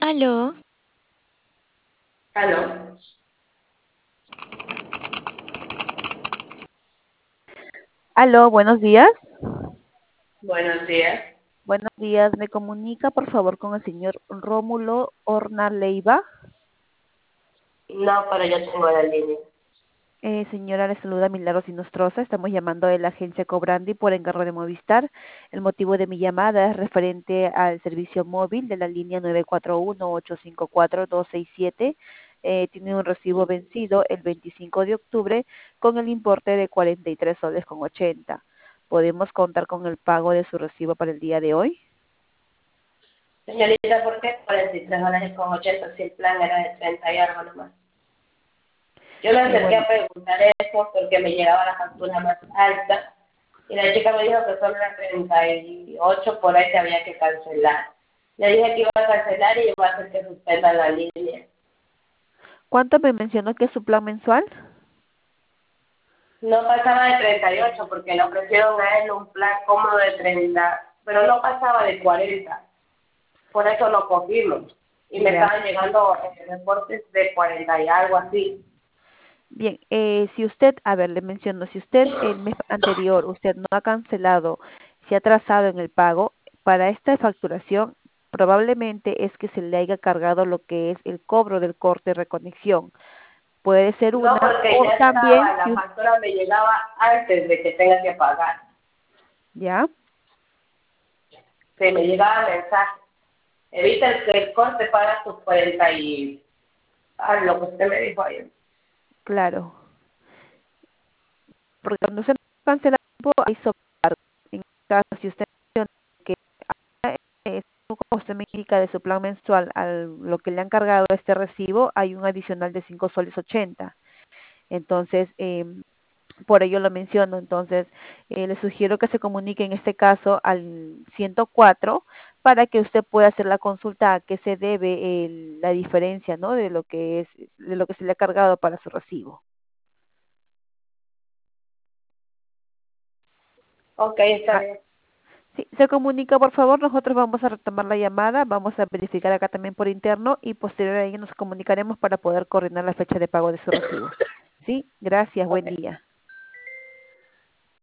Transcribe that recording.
Aló, Aló, Aló, buenos días. buenos días. Buenos días, me comunica por favor con el señor Rómulo Horna Leiva. No, pero yo tengo la línea. Señora, le saluda Milagros Inostroza. Estamos llamando de la agencia Cobrandi por encargo de Movistar. El motivo de mi llamada es referente al servicio móvil de la línea 941-854-267. Tiene un recibo vencido el 25 de octubre con el importe de 43 soles con 80. ¿Podemos contar con el pago de su recibo para el día de hoy? Señorita, ¿por qué 43 dólares con 80 si el plan era de 30 y algo nomás? Yo me acerqué Bueno, a preguntar eso porque me llegaba la factura más alta y la chica me dijo que solo era 38 por ahí que había que cancelar. Le dije que iba a cancelar y iba a hacer que suspendan la línea. ¿cuánto me mencionó que es su plan mensual? No pasaba de 38 porque le ofrecieron a él un plan cómodo de 30, pero no pasaba de 40. Por eso lo cogimos. Y me Ya. estaban llegando reportes de 40 y algo así. Bien, si usted, a ver, le menciono, si usted el mes anterior, usted no ha cancelado, se ha atrasado en el pago, para esta facturación probablemente es que se le haya cargado lo que es el cobro del corte de reconexión. Puede ser No, una, porque o ya también, estaba, si la us- factura me llegaba antes de que tenga que pagar. ya, Se me llegaba mensaje. Evita el corte, paga tus 40 y... Ah, lo que usted me dijo ayer. claro, porque cuando se cancela tiempo hay sobrecargo. En caso, si usted menciona que como usted me indica de su plan mensual a lo que le han cargado este recibo, hay un adicional de 5 soles 80. Entonces, por ello lo menciono. Entonces, le sugiero que se comunique en este caso al 104 para que usted pueda hacer la consulta a qué se debe la diferencia, ¿no? De lo que es, de lo que se le ha cargado para su recibo. Ok, está Ah, bien. sí, se comunica, por favor. Nosotros vamos a retomar la llamada, vamos a verificar acá también por interno y posterior a ello nos comunicaremos para poder coordinar la fecha de pago de su recibo. Sí, gracias, buen Ok. día.